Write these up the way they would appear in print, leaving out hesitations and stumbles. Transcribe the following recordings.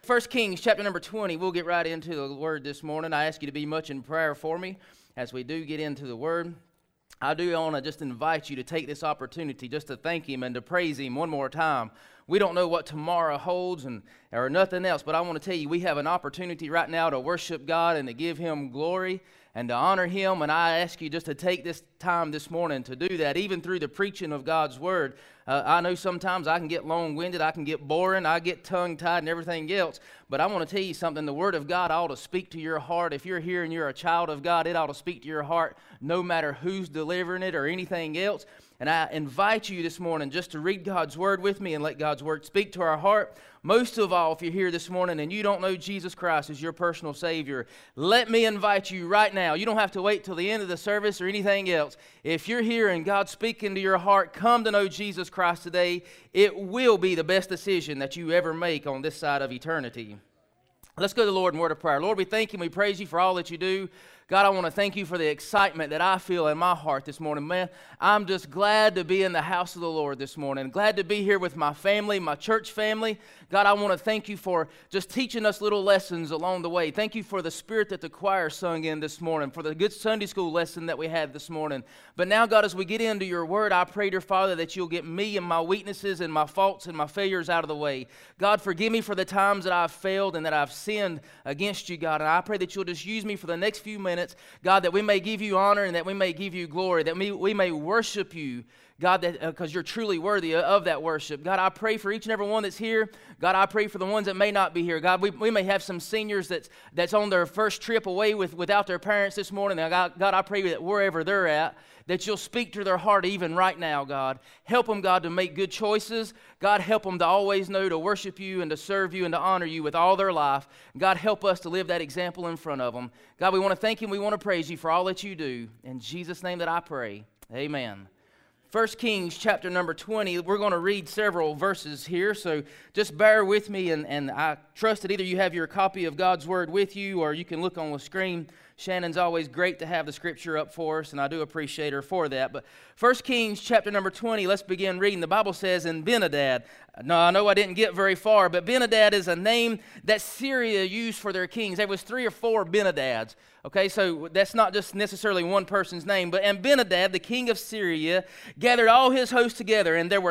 1 Kings chapter number 20, we'll get right into the word this morning. I ask you to be much in prayer for me as we do get into the word. I do want to just invite you to take this opportunity just to thank Him and to praise Him one more time. We don't know what tomorrow holds or nothing else, but I want to tell you we have an opportunity right now to worship God and to give Him glory and to honor Him, and I ask you just to take this time this morning to do that, even through the preaching of God's Word. I know sometimes I can get long-winded, I can get boring, I get tongue-tied and everything else, but I want to tell you something. The Word of God ought to speak to your heart. If you're here and you're a child of God, it ought to speak to your heart no matter who's delivering it or anything else. And I invite you this morning just to read God's Word with me and let God's Word speak to our heart. Most of all, if you're here this morning and you don't know Jesus Christ as your personal Savior, let me invite you right now. You don't have to wait till the end of the service or anything else. If you're here and God's speaking to your heart, come to know Jesus Christ today. It will be the best decision that you ever make on this side of eternity. Let's go to the Lord in word of prayer. Lord, we thank you and we praise you for all that you do. God, I want to thank you for the excitement that I feel in my heart this morning. Man, I'm just glad to be in the house of the Lord this morning. Glad to be here with my family, my church family. God, I want to thank you for just teaching us little lessons along the way. Thank you for the spirit that the choir sung in this morning, for the good Sunday school lesson that we had this morning. But now, God, as we get into your word, I pray, dear Father, that you'll get me and my weaknesses and my faults and my failures out of the way. God, forgive me for the times that I've failed and that I've sinned against you, God. And I pray that you'll just use me for the next few minutes, God, that we may give you honor and that we may give you glory, that we may worship you, God, because you're truly worthy of that worship. God, I pray for each and every one that's here. God, I pray for the ones that may not be here. God, we may have some seniors that's on their first trip away without their parents this morning. And God, I pray that wherever they're at, that you'll speak to their heart even right now, God. Help them, God, to make good choices. God, help them to always know to worship you and to serve you and to honor you with all their life. God, help us to live that example in front of them. God, we want to thank you and we want to praise you for all that you do. In Jesus' name that I pray, amen. 1 Kings chapter number 20, we're going to read several verses here, so just bear with me, and I trust that either you have your copy of God's Word with you or you can look on the screen. Shannon's always great to have the Scripture up for us, and I do appreciate her for that. But 1 Kings chapter number 20, let's begin reading. The Bible says, "And Ben-Hadad," now I know I didn't get very far, but Ben-Hadad is a name that Syria used for their kings. There was 3 or 4 Ben-Hadads. Okay, so that's not just necessarily one person's name, and Ben-Hadad, the king of Syria, gathered all his hosts together, and there were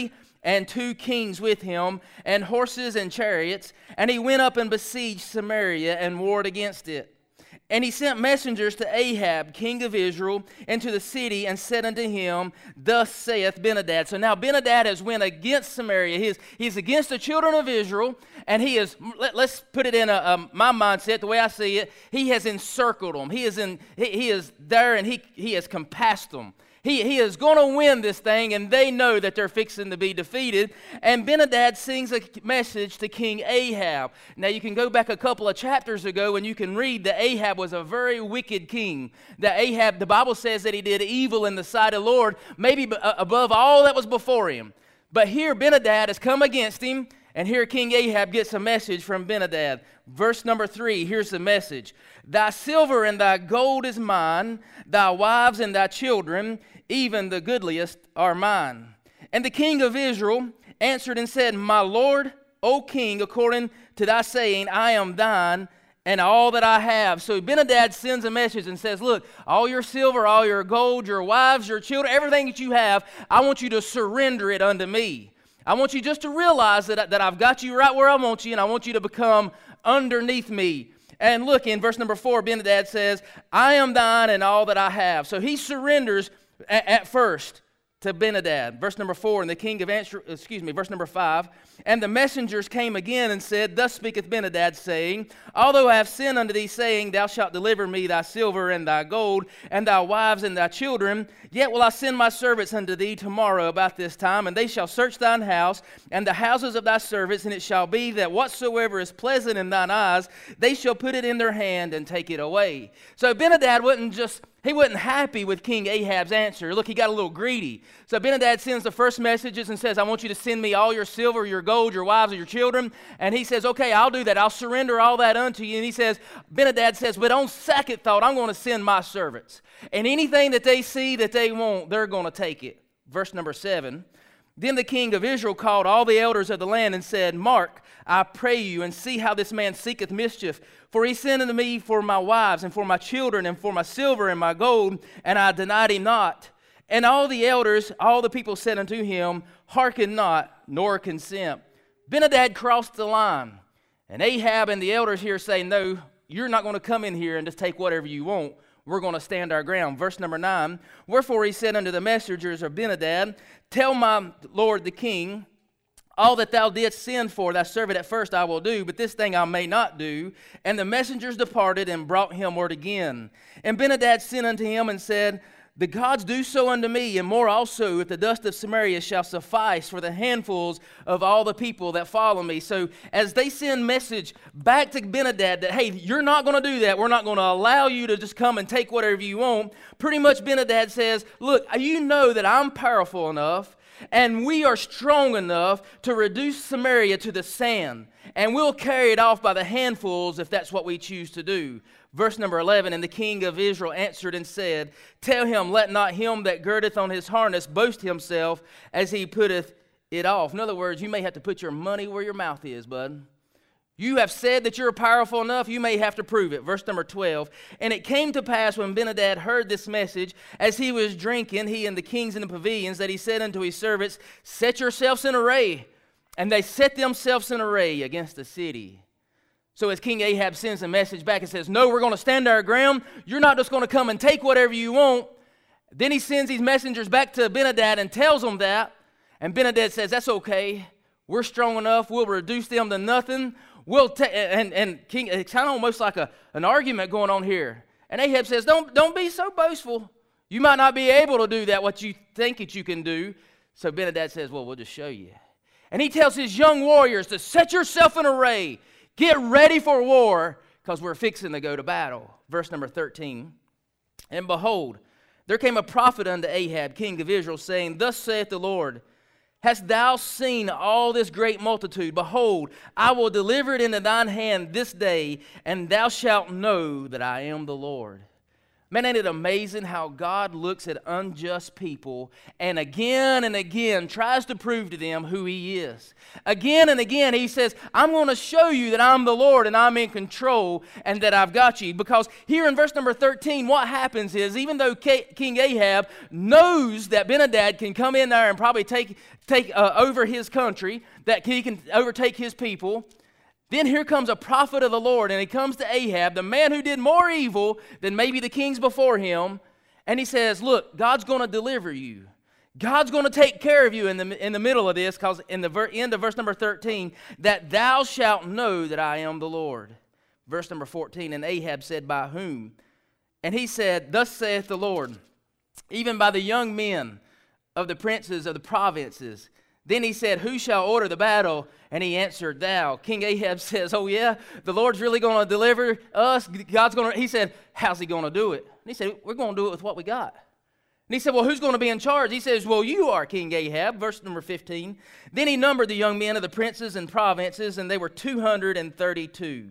32 kings with him, and horses and chariots, and he went up and besieged Samaria and warred against it. And he sent messengers to Ahab, king of Israel, into the city, and said unto him, Thus saith Ben-Hadad. So now Ben-Hadad has went against Samaria. He's against the children of Israel, and he is, let's put it in my mindset, the way I see it, he has encircled them. He is there, and he has compassed them. He is going to win this thing, and they know that they're fixing to be defeated. And Ben-Hadad sings a message to King Ahab. Now, you can go back a couple of chapters ago, and you can read that Ahab was a very wicked king. That Ahab, the Bible says that he did evil in the sight of the Lord, maybe above all that was before him. But here Ben-Hadad has come against him, and here King Ahab gets a message from Ben-Hadad. Verse number 3, here's the message. Thy silver and thy gold is mine, thy wives and thy children, even the goodliest are mine. And the king of Israel answered and said, My lord, O king, according to thy saying, I am thine, and all that I have. So Ben-Hadad sends a message and says, look, all your silver, all your gold, your wives, your children, everything that you have, I want you to surrender it unto me. I want you just to realize that I've got you right where I want you, and I want you to become underneath me. And look, in verse number 4, Ben-Hadad says, I am thine and all that I have. So he surrenders at first to Ben-Hadad. Verse number 4, and the king of verse number 5, and the messengers came again and said, Thus speaketh Ben-Hadad, saying, Although I have sinned unto thee, saying, Thou shalt deliver me thy silver and thy gold, and thy wives and thy children, yet will I send my servants unto thee tomorrow about this time, and they shall search thine house, and the houses of thy servants, and it shall be that whatsoever is pleasant in thine eyes, they shall put it in their hand and take it away. So Ben-Hadad he wasn't happy with King Ahab's answer. Look, he got a little greedy. So Ben-Hadad sends the first messages and says, I want you to send me all your silver, your gold, your wives, and your children. And he says, okay, I'll do that. I'll surrender all that unto you. And he says, Ben-Hadad says, but on second thought, I'm going to send my servants. And anything that they see that they want, they're going to take it. Verse number 7. Then the king of Israel called all the elders of the land and said, Mark, I pray you, and see how this man seeketh mischief. For he sent unto me for my wives, and for my children, and for my silver and my gold, and I denied him not. And all the elders, all the people said unto him, Hearken not, nor consent. Ben-Hadad crossed the line. And Ahab and the elders here say, no, you're not going to come in here and just take whatever you want. We're going to stand our ground. Verse number 9, Wherefore he said unto the messengers of Ben-Hadad, Tell my lord the king, all that thou didst send for thy servant at first I will do, but this thing I may not do. And the messengers departed and brought him word again. And Ben-Hadad sent unto him and said, The gods do so unto me, and more also, if the dust of Samaria shall suffice for the handfuls of all the people that follow me. So as they send message back to Ben-Hadad that, hey, you're not going to do that. We're not going to allow you to just come and take whatever you want. Pretty much Ben-Hadad says, look, you know that I'm powerful enough and we are strong enough to reduce Samaria to the sand. And we'll carry it off by the handfuls if that's what we choose to do. Verse number 11, And the king of Israel answered and said, Tell him, let not him that girdeth on his harness boast himself as he putteth it off. In other words, you may have to put your money where your mouth is, bud. You have said that you're powerful enough, you may have to prove it. Verse number 12, And it came to pass when Ben-Hadad heard this message, as he was drinking, he and the kings in the pavilions, that he said unto his servants, Set yourselves in array. And they set themselves in array against the city. So as King Ahab sends a message back and says, no, we're going to stand our ground. You're not just going to come and take whatever you want. Then he sends these messengers back to Ben-Hadad and tells them that. And Ben-Hadad says, that's okay. We're strong enough. We'll reduce them to nothing. And King, it's kind of almost like an argument going on here. And Ahab says, don't be so boastful. You might not be able to do that, what you think that you can do. So Ben-Hadad says, well, we'll just show you. And he tells his young warriors to set yourself in array. Get ready for war, because we're fixing to go to battle. Verse number 13. And behold, there came a prophet unto Ahab, king of Israel, saying, Thus saith the Lord, Hast thou seen all this great multitude? Behold, I will deliver it into thine hand this day, and thou shalt know that I am the Lord. Man, ain't it amazing how God looks at unjust people and again tries to prove to them who He is. Again and again He says, I'm going to show you that I'm the Lord and I'm in control and that I've got you. Because here in verse number 13, what happens is, even though King Ahab knows that Ben-Hadad can come in there and probably take over his country, that he can overtake his people, then here comes a prophet of the Lord, and he comes to Ahab, the man who did more evil than maybe the kings before him, and he says, look, God's going to deliver you. God's going to take care of you in the middle of this, because in the end of verse number 13, that thou shalt know that I am the Lord. Verse number 14, And Ahab said, By whom? And he said, Thus saith the Lord, even by the young men of the princes of the provinces. Then he said, Who shall order the battle? And he answered, Thou. King Ahab says, oh yeah, the Lord's really going to deliver us? God's going to, he said, how's he going to do it? And he said, we're going to do it with what we got. And he said, well, who's going to be in charge? He says, well, you are, King Ahab. Verse number 15. Then he numbered the young men of the princes and provinces, and they were 232.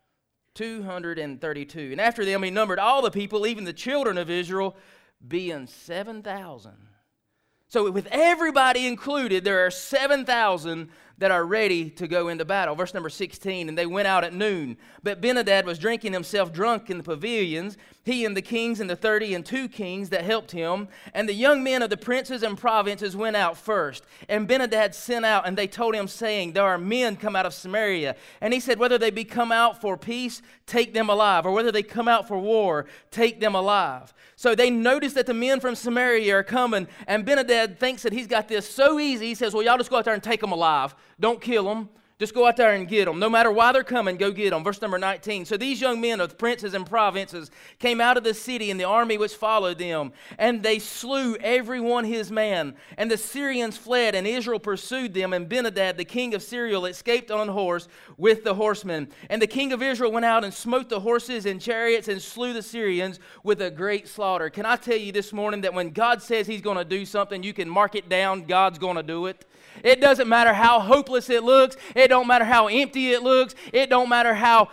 232. And after them he numbered all the people, even the children of Israel, being 7,000. So with everybody included, there are 7,000 that are ready to go into battle. Verse number 16, And they went out at noon. But Ben-Hadad was drinking himself drunk in the pavilions, he and the kings and the 32 kings that helped him. And the young men of the princes and provinces went out first. And Ben-Hadad sent out, and they told him, saying, There are men come out of Samaria. And he said, Whether they be come out for peace, take them alive. Or whether they come out for war, take them alive. So they noticed that the men from Samaria are coming, and Ben-Hadad thinks that he's got this so easy. He says, well, y'all just go out there and take them alive. Don't kill them. Just go out there and get them. No matter why they're coming, go get them. Verse number 19. So these young men of princes and provinces came out of the city, and the army which followed them, and they slew every one his man. And the Syrians fled, and Israel pursued them, and Ben-Hadad, the king of Syria, escaped on horse with the horsemen. And the king of Israel went out and smote the horses and chariots and slew the Syrians with a great slaughter. Can I tell you this morning that when God says He's going to do something, you can mark it down, God's going to do it. It doesn't matter how hopeless it looks. It don't matter how empty it looks. It don't matter how,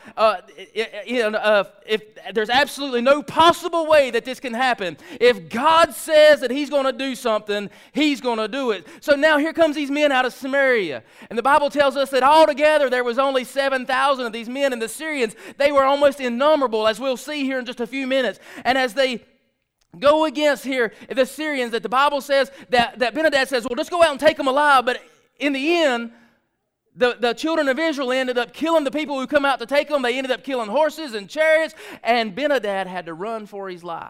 if there's absolutely no possible way that this can happen. If God says that he's going to do something, he's going to do it. So now here comes these men out of Samaria. And the Bible tells us that altogether there was only 7,000 of these men, and the Syrians, they were almost innumerable, as we'll see here in just a few minutes. And as they go against here the Syrians, that the Bible says that Ben-Hadad says, well, just go out and take them alive. But in the end, the children of Israel ended up killing the people who come out to take them. They ended up killing horses and chariots, and Ben-Hadad had to run for his life.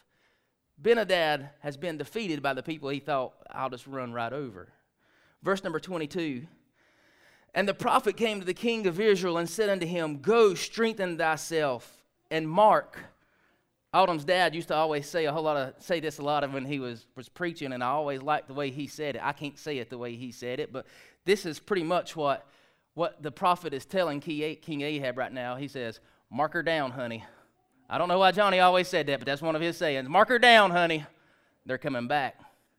Ben-Hadad has been defeated by the people he thought, I'll just run right over. Verse number 22. And the prophet came to the king of Israel and said unto him, Go, strengthen thyself, and mark. Autumn's dad used to always say this a lot when he was preaching, and I always liked the way he said it. I can't say it the way he said it, but this is pretty much what the prophet is telling King Ahab right now. He says, mark her down, honey. I don't know why Johnny always said that, but that's one of his sayings. Mark her down, honey. They're coming back.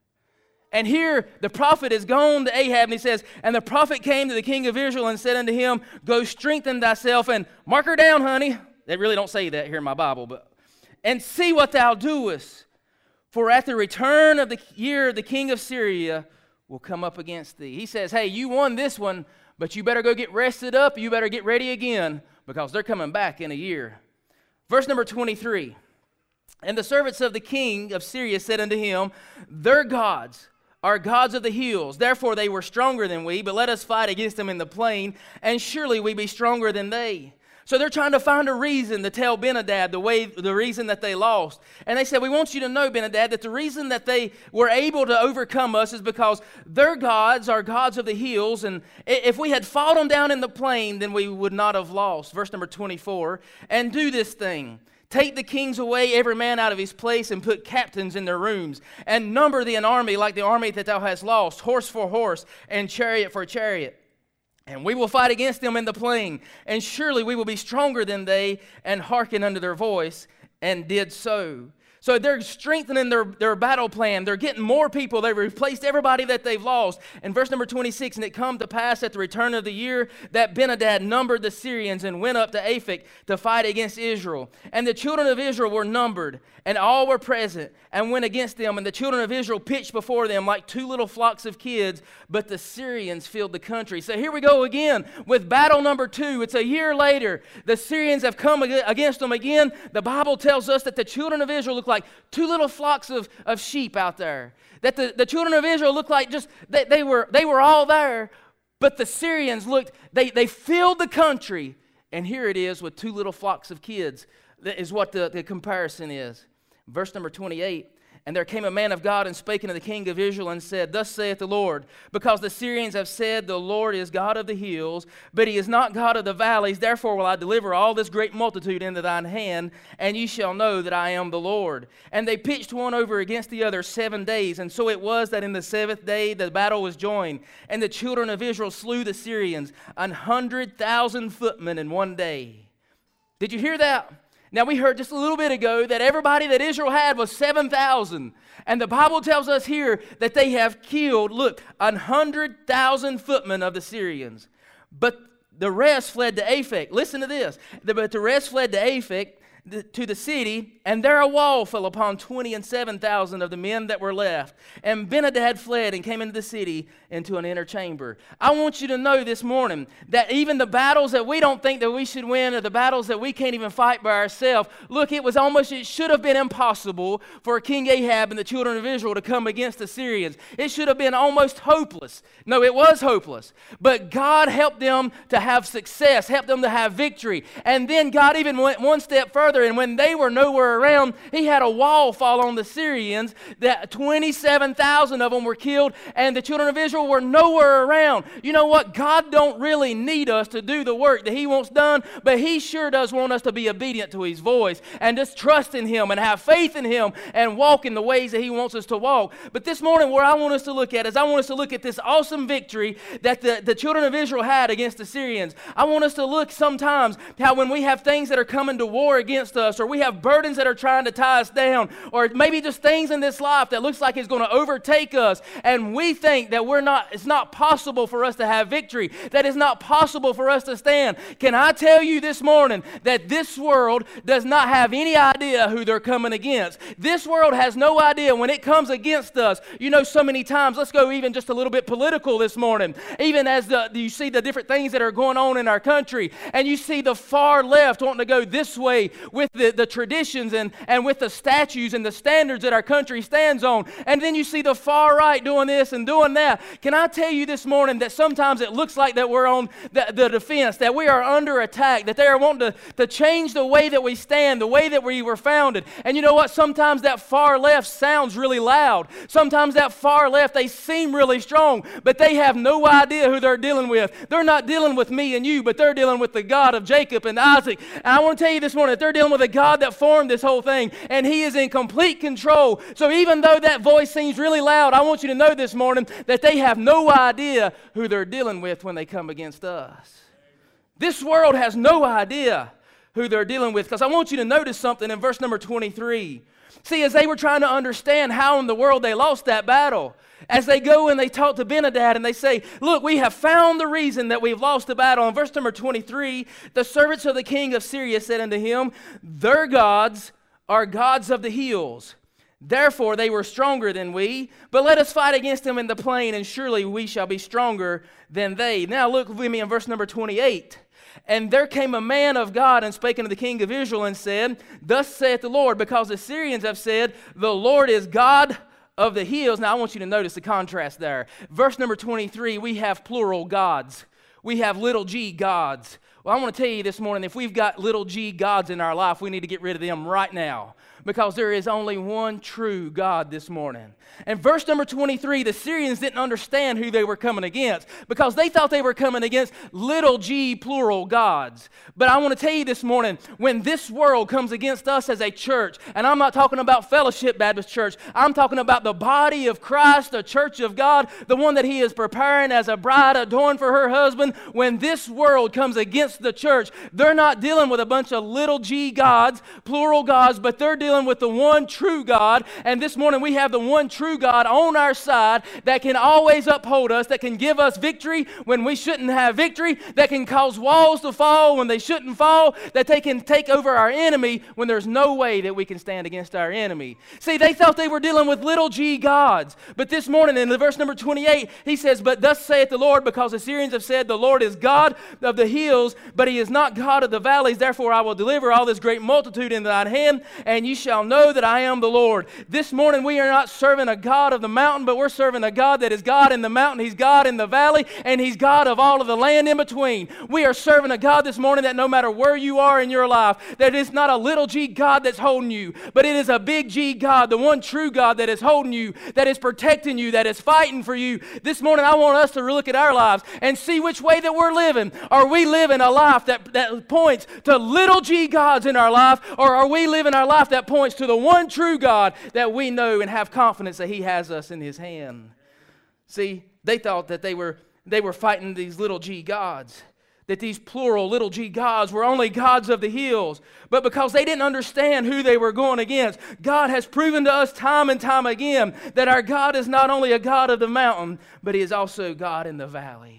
And here the prophet is gone to Ahab, and he says, And the prophet came to the king of Israel and said unto him, Go strengthen thyself, and mark her down, honey. They really don't say that here in my Bible, but and see what thou doest. For at the return of the year, the king of Syria will come up against thee. He says, hey, you won this one, but you better go get rested up. You better get ready again, because they're coming back in a year. Verse number 23. And the servants of the king of Syria said unto him, Their gods are gods of the hills. Therefore they were stronger than we, but let us fight against them in the plain, and surely we be stronger than they. So they're trying to find a reason to tell Ben-Hadad the reason that they lost. And they said, we want you to know, Ben-Hadad, that the reason that they were able to overcome us is because their gods are gods of the hills. And if we had fought them down in the plain, then we would not have lost. Verse number 24, and do this thing. Take the kings away, every man out of his place, and put captains in their rooms. And number thee an army like the army that thou hast lost, horse for horse, and chariot for chariot. And we will fight against them in the plain, and surely we will be stronger than they, and hearken unto their voice, and did so. So they're strengthening their battle plan. They're getting more people. They've replaced everybody that they've lost. In verse number 26, and it come to pass at the return of the year that Ben-Hadad numbered the Syrians and went up to Aphek to fight against Israel. And the children of Israel were numbered, and all were present, and went against them. And the children of Israel pitched before them like two little flocks of kids, but the Syrians filled the country. So here we go again with battle number 2. It's a year later. The Syrians have come against them again. The Bible tells us that the children of Israel look like two little flocks of sheep out there. That the children of Israel looked like just, they were all there, but the Syrians looked, they filled the country. And here it is with two little flocks of kids. That is what the comparison is. Verse number 28, and there came a man of God and spake unto the king of Israel and said, Thus saith the Lord, because the Syrians have said, The Lord is God of the hills, but he is not God of the valleys. Therefore will I deliver all this great multitude into thine hand, and ye shall know that I am the Lord. And they pitched one over against the other 7 days. And so it was that in the 7th day the battle was joined, and the children of Israel slew the Syrians, 100,000 footmen in 1 day. Did you hear that? Now, we heard just a little bit ago that everybody that Israel had was 7,000. And the Bible tells us here that they have killed, 100,000 footmen of the Syrians. But the rest fled to Aphek. Listen to this. But the rest fled to Aphek, to the city, and there a wall fell upon 27,000 of the men that were left. And Ben-Hadad fled and came into the city into an inner chamber. I want you to know this morning that even the battles that we don't think that we should win, or the battles that we can't even fight by ourselves, it should have been impossible for King Ahab and the children of Israel to come against the Syrians. It should have been almost hopeless. No, it was hopeless. But God helped them to have success, helped them to have victory. And then God even went one step further. And when they were nowhere around, he had a wall fall on the Syrians. That 27,000 of them were killed, and the children of Israel were nowhere around. You know what? God don't really need us to do the work that he wants done, but he sure does want us to be obedient to his voice and just trust in him and have faith in him and walk in the ways that he wants us to walk. But this morning, where I want us to look at is I want us to look at this awesome victory that the children of Israel had against the Syrians. I want us to look sometimes how when we have things that are coming to war against against us, or we have burdens that are trying to tie us down, or maybe just things in this life that looks like it's going to overtake us, and we think that it's not possible for us to have victory, that it's not possible for us to stand. Can I tell you this morning that this world does not have any idea who they're coming against? This world has no idea when it comes against us. You know, so many times, let's go even just a little bit political this morning, even as you see the different things that are going on in our country, and you see the far left wanting to go this way with the traditions and with the statutes and the standards that our country stands on, and then you see the far right doing this and doing that. Can I tell you this morning that sometimes it looks like that we're on the defense, that we are under attack, that they are wanting to change the way that we stand, the way that we were founded. And you know what? Sometimes that far left sounds really loud. Sometimes that far left, they seem really strong, but they have no idea who they're dealing with. They're not dealing with me and you, but they're dealing with the God of Jacob and Isaac. And I want to tell you this morning that they're dealing with a God that formed this whole thing, and He is in complete control. So even though that voice seems really loud, I want you to know this morning that they have no idea who they're dealing with when they come against us. This world has no idea who they're dealing with, because I want you to notice something in verse number 23. See, as they were trying to understand how in the world they lost that battle, as they go and they talk to Ben-Hadad and they say, look, we have found the reason that we've lost the battle. In verse number 23, the servants of the king of Syria said unto him, their gods are gods of the hills. Therefore they were stronger than we. But let us fight against them in the plain, and surely we shall be stronger than they. Now look with me in verse number 28. And there came a man of God and spake unto the king of Israel and said, thus saith the Lord, because the Syrians have said, the Lord is God of the hills. Now I want you to notice the contrast there. Verse number 23, we have plural gods. We have little g gods. Well, I want to tell you this morning, if we've got little g gods in our life, we need to get rid of them right now, because there is only one true God this morning. And verse number 23, the Syrians didn't understand who they were coming against, because they thought they were coming against little g plural gods. But I want to tell you this morning, when this world comes against us as a church, and I'm not talking about Fellowship Baptist Church, I'm talking about the body of Christ, the church of God, the one that He is preparing as a bride adorned for her husband. When this world comes against the church, they're not dealing with a bunch of little g gods, plural gods, but they're dealing with the one true God. And this morning we have the one true God on our side that can always uphold us, that can give us victory when we shouldn't have victory, that can cause walls to fall when they shouldn't fall, that they can take over our enemy when there's no way that we can stand against our enemy. See, they thought they were dealing with little g gods, but this morning in the verse number 28, he says, but thus saith the Lord, because the Syrians have said, the Lord is God of the hills, but He is not God of the valleys. Therefore I will deliver all this great multitude into thine hand, and ye shall know that I am the Lord. This morning we are not serving a God of the mountain, but we're serving a God that is God in the mountain, He's God in the valley, and He's God of all of the land in between. We are serving a God this morning that no matter where you are in your life, that it's not a little g God that's holding you, but it is a big G God, the one true God that is holding you, that is protecting you, that is fighting for you. This morning I want us to look at our lives and see which way that we're living. Are we living a life that points to little g gods in our life, or are we living our life that points to the one true God that we know and have confidence that He has us in His hand? See, they thought that they were fighting these little g gods, that these plural little g gods were only gods of the hills. But because they didn't understand who they were going against, God has proven to us time and time again that our God is not only a God of the mountain, but He is also God in the valley.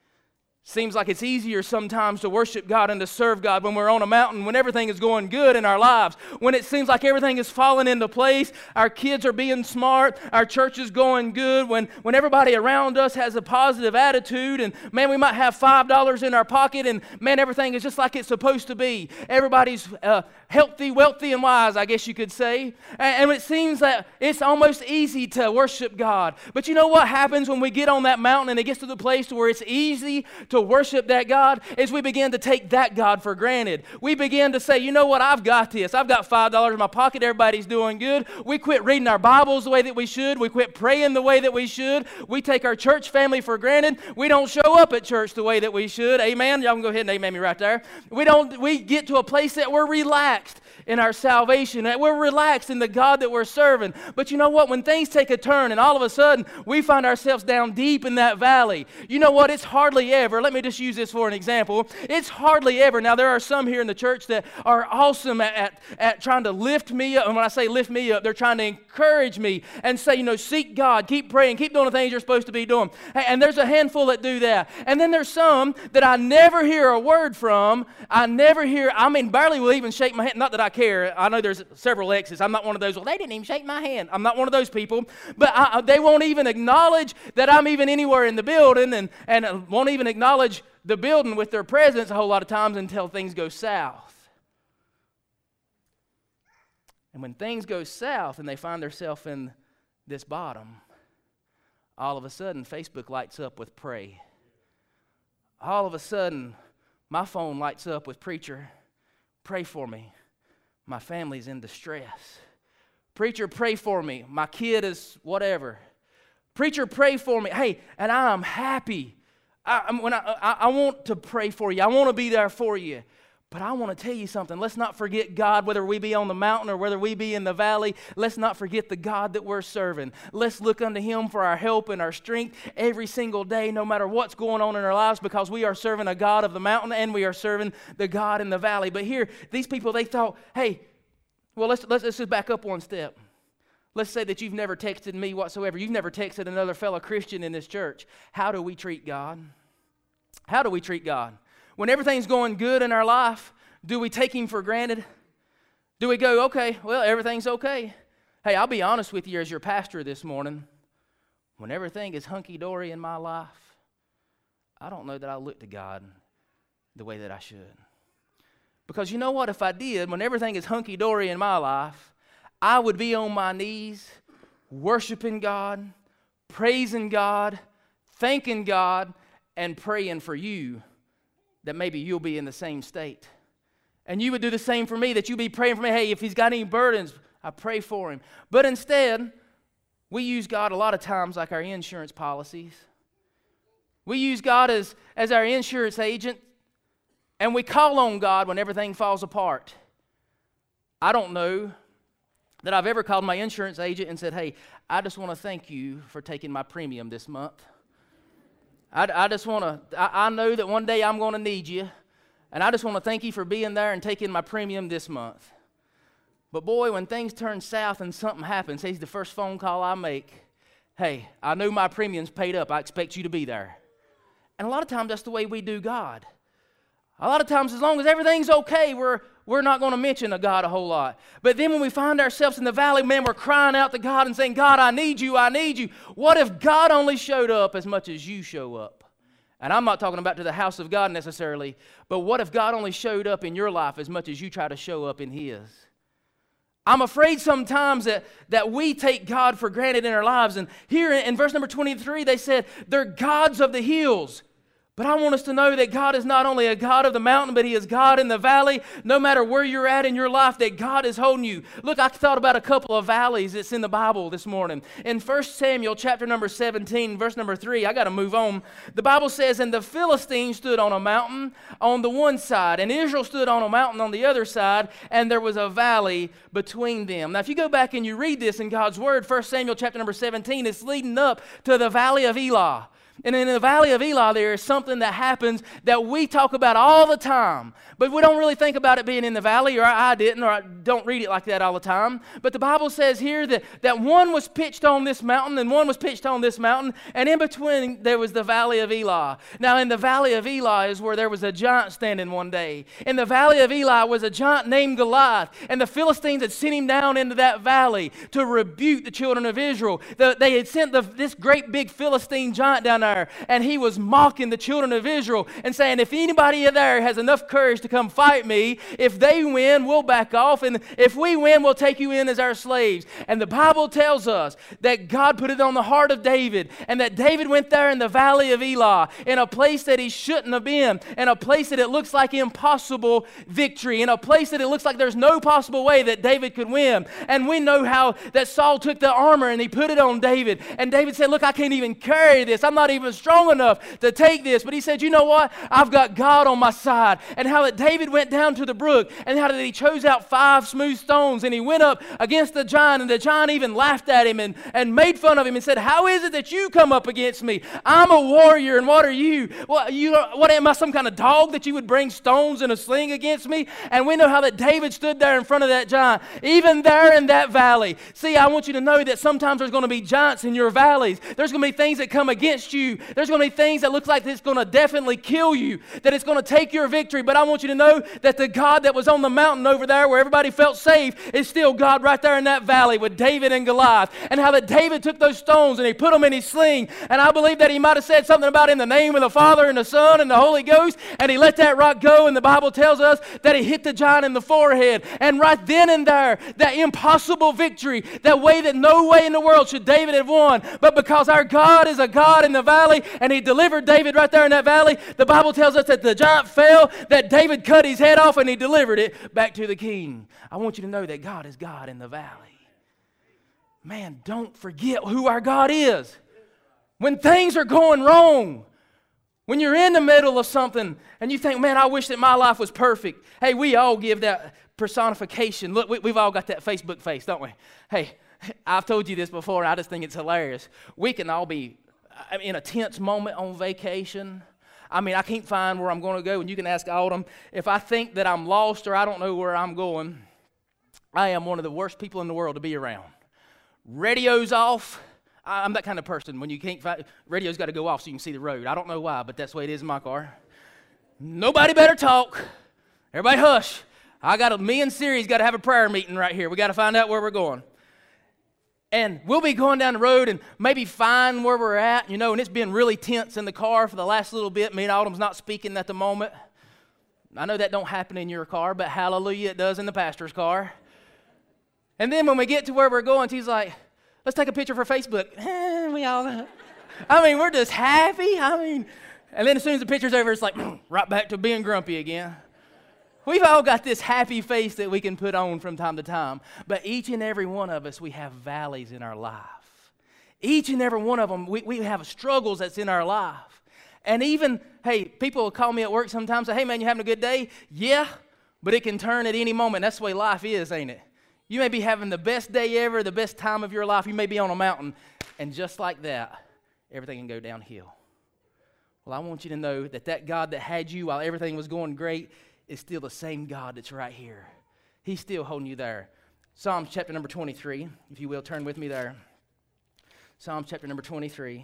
Seems like it's easier sometimes to worship God and to serve God when we're on a mountain, when everything is going good in our lives, when it seems like everything is falling into place, our kids are being smart, our church is going good, when everybody around us has a positive attitude, and man, we might have $5 in our pocket, and man, everything is just like it's supposed to be. Everybody's healthy, wealthy, and wise, I guess you could say. And it seems that it's almost easy to worship God. But you know what happens when we get on that mountain and it gets to the place where it's easy to worship that God? Is we begin to take that God for granted. We begin to say, you know what, I've got this. I've got $5 in my pocket. Everybody's doing good. We quit reading our Bibles the way that we should. We quit praying the way that we should. We take our church family for granted. We don't show up at church the way that we should. Amen? Y'all can go ahead and amen me right there. We get to a place that we're relaxed in our salvation, that we're relaxed in the God that we're serving. But you know what? When things take a turn and all of a sudden we find ourselves down deep in that valley, you know what? It's hardly ever ever, let me just use this for an example. It's hardly ever, now there are some here in the church that are awesome at trying to lift me up. And when I say lift me up, they're trying to encourage me and say, seek God, keep praying, keep doing the things you're supposed to be doing. And there's a handful that do that. And then there's some that I never hear a word from. Barely will even shake my hand. Not that I care. I know there's several exes. I'm not one of those, well, they didn't even shake my hand. I'm not one of those people. But they won't even acknowledge that I'm even anywhere in the building and won't even acknowledge the building with their presence a whole lot of times until things go south. And when things go south and they find themselves in this bottom, all of a sudden Facebook lights up with pray. All of a sudden my phone lights up with preacher, pray for me. My family's in distress. Preacher, pray for me. My kid is whatever. Preacher, pray for me. Hey, and I'm happy. I want to pray for you. I want to be there for you. But I want to tell you something. Let's not forget God, whether we be on the mountain or whether we be in the valley. Let's not forget the God that we're serving. Let's look unto Him for our help and our strength every single day, no matter what's going on in our lives, because we are serving a God of the mountain and we are serving the God in the valley. But here, these people, they thought, hey, well, let's just back up one step. Let's say that you've never texted me whatsoever. You've never texted another fellow Christian in this church. How do we treat God? How do we treat God? When everything's going good in our life, do we take Him for granted? Do we go, okay, well, everything's okay? Hey, I'll be honest with you as your pastor this morning. When everything is hunky-dory in my life, I don't know that I look to God the way that I should. Because you know what? If I did, when everything is hunky-dory in my life, I would be on my knees, worshiping God, praising God, thanking God, and praying for you that maybe you'll be in the same state. And you would do the same for me, that you'd be praying for me. Hey, if he's got any burdens, I pray for him. But instead, we use God a lot of times like our insurance policies. We use God as our insurance agent, and we call on God when everything falls apart. I don't know that I've ever called my insurance agent and said, hey, I just want to thank you for taking my premium this month. I just want to, I know that one day I'm going to need you, and I just want to thank you for being there and taking my premium this month. But boy, when things turn south and something happens, he's the first phone call I make. Hey, I know my premium's paid up. I expect you to be there. And a lot of times that's the way we do God. A lot of times, as long as everything's okay, we're not going to mention a God a whole lot. But then when we find ourselves in the valley, man, we're crying out to God and saying, God, I need you, I need you. What if God only showed up as much as you show up? And I'm not talking about to the house of God necessarily, but what if God only showed up in your life as much as you try to show up in His? I'm afraid sometimes that we take God for granted in our lives. And here in verse number 23, they said, they're gods of the hills. But I want us to know that God is not only a God of the mountain, but He is God in the valley. No matter where you're at in your life, that God is holding you. Look, I thought about a couple of valleys that's in the Bible this morning. In 1 Samuel chapter number 17, verse number 3, I got to move on. The Bible says, and the Philistines stood on a mountain on the one side, and Israel stood on a mountain on the other side, and there was a valley between them. Now, if you go back and you read this in God's Word, 1 Samuel chapter number 17, it's leading up to the valley of Elah. And in the valley of Elah, there is something that happens that we talk about all the time. But we don't really think about it being in the valley, or I didn't, or I don't read it like that all the time. But the Bible says here that one was pitched on this mountain, and one was pitched on this mountain, and in between there was the valley of Elah. Now in the valley of Elah is where there was a giant standing one day. In the valley of Elah was a giant named Goliath, and the Philistines had sent him down into that valley to rebuke the children of Israel. They had sent this great big Philistine giant down there, and he was mocking the children of Israel and saying, if anybody there has enough courage to come fight me, if they win, we'll back off, and if we win, we'll take you in as our slaves. And the Bible tells us that God put it on the heart of David, and that David went there in the valley of Elah, in a place that he shouldn't have been, in a place that it looks like impossible victory, in a place that it looks like there's no possible way that David could win. And we know how that Saul took the armor and he put it on David, and David said, look, I can't even carry this. I'm not not even strong enough to take this. But he said, you know what? I've got God on my side. And how that David went down to the brook, and how that he chose out 5 smooth stones, and he went up against the giant, and the giant even laughed at him and made fun of him and said, how is it that you come up against me? I'm a warrior, and what are you? What am I, some kind of dog that you would bring stones in a sling against me? And we know how that David stood there in front of that giant, even there in that valley. See, I want you to know that sometimes there's going to be giants in your valleys. There's going to be things that come against you. There's going to be things that look like it's going to definitely kill you, that it's going to take your victory. But I want you to know that the God that was on the mountain over there where everybody felt safe is still God right there in that valley with David and Goliath. And how that David took those stones and he put them in his sling. And I believe that he might have said something about in the name of the Father and the Son and the Holy Ghost. And he let that rock go. And the Bible tells us that he hit the giant in the forehead. And right then and there, that impossible victory, that way that no way in the world should David have won. But because our God is a God in the valley and he delivered David right there in that valley, the Bible tells us that the giant fell, that David cut his head off and he delivered it back to the king. I want you to know that God is God in the valley. Man, don't forget who our God is. When things are going wrong, when you're in the middle of something and you think, man, I wish that my life was perfect. Hey, we all give that personification. Look, we've all got that Facebook face, don't we? Hey, I've told you this before, and I just think it's hilarious. We can all be in a tense moment on vacation. I mean, I can't find where I'm going to go, and you can ask Autumn. If I think that I'm lost or I don't know where I'm going, I am one of the worst people in the world to be around. Radio's off. I'm that kind of person. When you can't find, radio's got to go off so you can see the road. I don't know why, but that's the way it is in my car. Nobody better talk. Everybody hush. Me and Siri's got to have a prayer meeting right here. We got to find out where we're going. And we'll be going down the road and maybe find where we're at, and it's been really tense in the car for the last little bit. Me and Autumn's not speaking at the moment. I know that don't happen in your car, but hallelujah, it does in the pastor's car. And then when we get to where we're going, he's like, let's take a picture for Facebook. We're just happy. And then as soon as the picture's over, it's like, right back to being grumpy again. We've all got this happy face that we can put on from time to time. But each and every one of us, we have valleys in our life. Each and every one of them, we have struggles that's in our life. And even, hey, people will call me at work sometimes and say, hey, man, you having a good day? Yeah, but it can turn at any moment. That's the way life is, ain't it? You may be having the best day ever, the best time of your life. You may be on a mountain. And just like that, everything can go downhill. Well, I want you to know that God that had you while everything was going great is still the same God that's right here. He's still holding you there. Psalms chapter number 23, if you will, turn with me there. Psalms chapter number 23.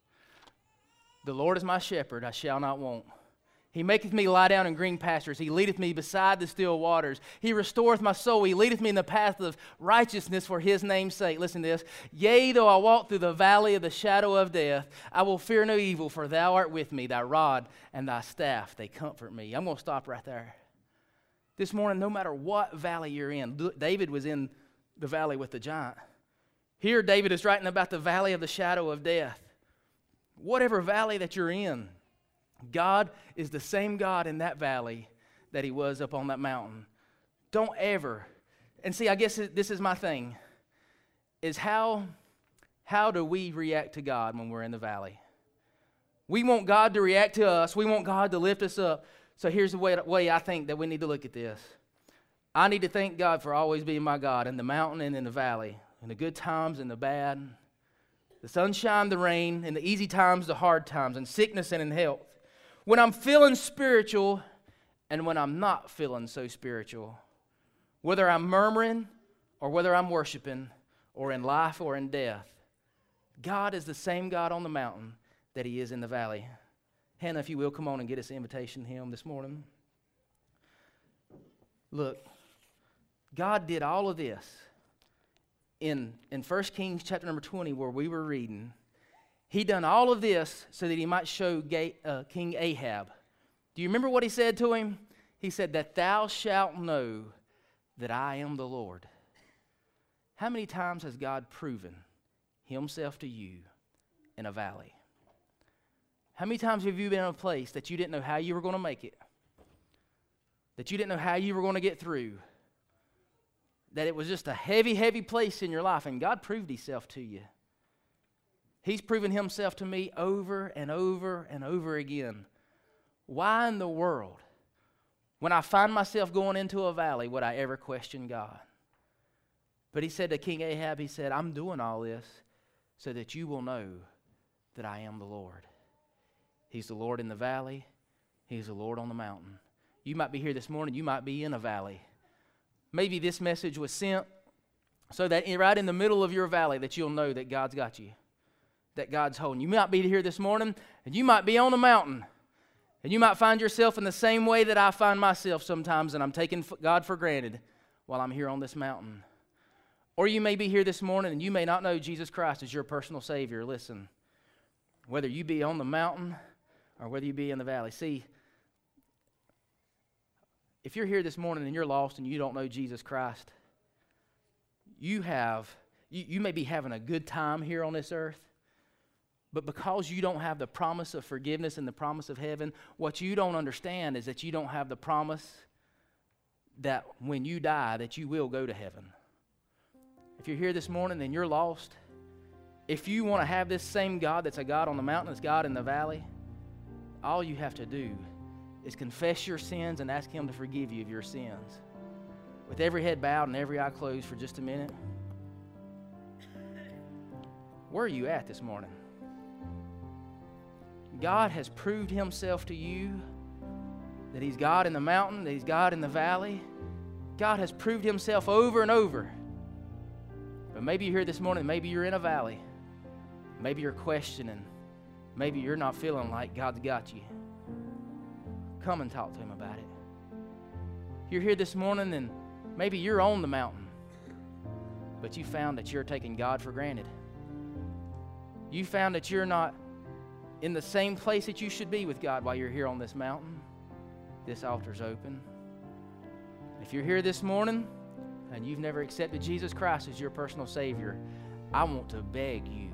The Lord is my shepherd, I shall not want. He maketh me lie down in green pastures. He leadeth me beside the still waters. He restoreth my soul. He leadeth me in the path of righteousness for his name's sake. Listen to this. Yea, though I walk through the valley of the shadow of death, I will fear no evil, for thou art with me. Thy rod and thy staff, they comfort me. I'm going to stop right there. This morning, no matter what valley you're in, David was in the valley with the giant. Here, David is writing about the valley of the shadow of death. Whatever valley that you're in, God is the same God in that valley that he was up on that mountain. Don't ever, and see, I guess this is my thing, is how do we react to God when we're in the valley? We want God to react to us. We want God to lift us up. So here's the way I think that we need to look at this. I need to thank God for always being my God in the mountain and in the valley, in the good times and the bad, the sunshine, the rain, in the easy times, the hard times, in sickness and in health. When I'm feeling spiritual and when I'm not feeling so spiritual, whether I'm murmuring or whether I'm worshiping or in life or in death, God is the same God on the mountain that he is in the valley. Hannah, if you will, come on and get us an invitation hymn this morning. Look, God did all of this in 1 Kings chapter number 20 where we were reading. He done all of this so that he might show King Ahab. Do you remember what he said to him? He said, that thou shalt know that I am the Lord. How many times has God proven himself to you in a valley? How many times have you been in a place that you didn't know how you were going to make it? That you didn't know how you were going to get through? That it was just a heavy, heavy place in your life, and God proved himself to you. He's proven himself to me over and over and over again. Why in the world, when I find myself going into a valley, would I ever question God? But he said to King Ahab, he said, I'm doing all this so that you will know that I am the Lord. He's the Lord in the valley. He's the Lord on the mountain. You might be here this morning. You might be in a valley. Maybe this message was sent so that right in the middle of your valley that you'll know that God's got you, that God's holding you. You might be here this morning and you might be on a mountain and you might find yourself in the same way that I find myself sometimes, and I'm taking God for granted while I'm here on this mountain. Or you may be here this morning and you may not know Jesus Christ as your personal Savior. Listen, whether you be on the mountain or whether you be in the valley. See, if you're here this morning and you're lost and you don't know Jesus Christ, you may be having a good time here on this earth, but because you don't have the promise of forgiveness and the promise of heaven, what you don't understand is that you don't have the promise that when you die that you will go to heaven. If you're here this morning and you're lost, if you want to have this same God that's a God on the mountain, that's God in the valley, all you have to do is confess your sins and ask Him to forgive you of your sins. With every head bowed and every eye closed for just a minute. Where are you at this morning? God has proved Himself to you that He's God in the mountain, that He's God in the valley. God has proved Himself over and over. But maybe you're here this morning, maybe you're in a valley. Maybe you're questioning. Maybe you're not feeling like God's got you. Come and talk to Him about it. You're here this morning and maybe you're on the mountain, but you found that you're taking God for granted. You found that you're not in the same place that you should be with God while you're here on this mountain. This altar's open. If you're here this morning and you've never accepted Jesus Christ as your personal Savior, I want to beg you.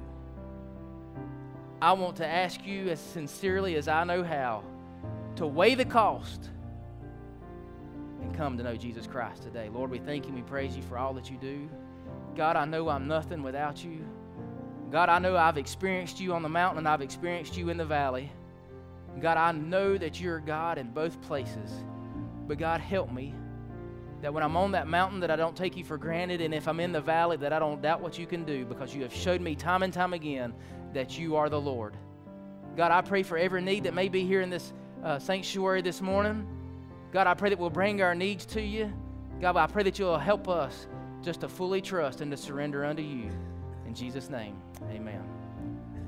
I want to ask you as sincerely as I know how to weigh the cost and come to know Jesus Christ today. Lord, we thank you and we praise you for all that you do. God, I know I'm nothing without you. God, I know I've experienced you on the mountain and I've experienced you in the valley. God, I know that you're God in both places. But God, help me that when I'm on that mountain that I don't take you for granted, and if I'm in the valley that I don't doubt what you can do, because you have showed me time and time again that you are the Lord. God, I pray for every need that may be here in this sanctuary this morning. God, I pray that we'll bring our needs to you. God, I pray that you'll help us just to fully trust and to surrender unto you. In Jesus' name, amen.